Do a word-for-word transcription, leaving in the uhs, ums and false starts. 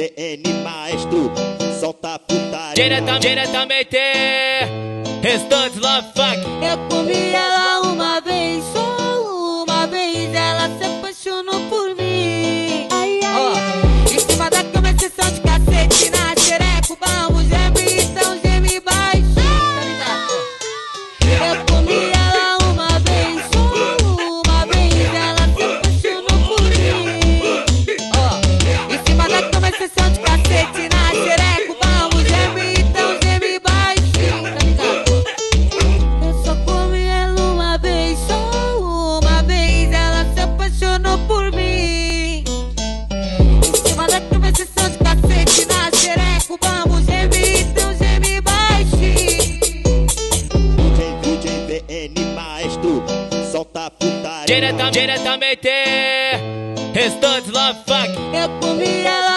V N Maestro, solta a putaria. Direta, diretamente, restantes love fuck. Eu comi ela uma vez, só uma vez, ela se apaixonou por mim. Ai, ai, oh, ai. Em cima da cama é sessão de cacete, na xereca o bambu geme, então geme baixo. Tá ligado? Eu comi ela uma vez, só uma vez, ela se apaixonou por mim. Oh, em cima da cama é sessão de cacete, na xereca o bambu geme, então geme baixo. Tá ligado? Eu só comi ela uma vez, só uma vez, ela se apaixonou por mim. Em cima da cama é sessão de cacete, na xereca o bambu geme, então geme baixinho. D J V N Maestro, solta a putaria. Direta, diretamente, restantes love fuck. Eu comi ela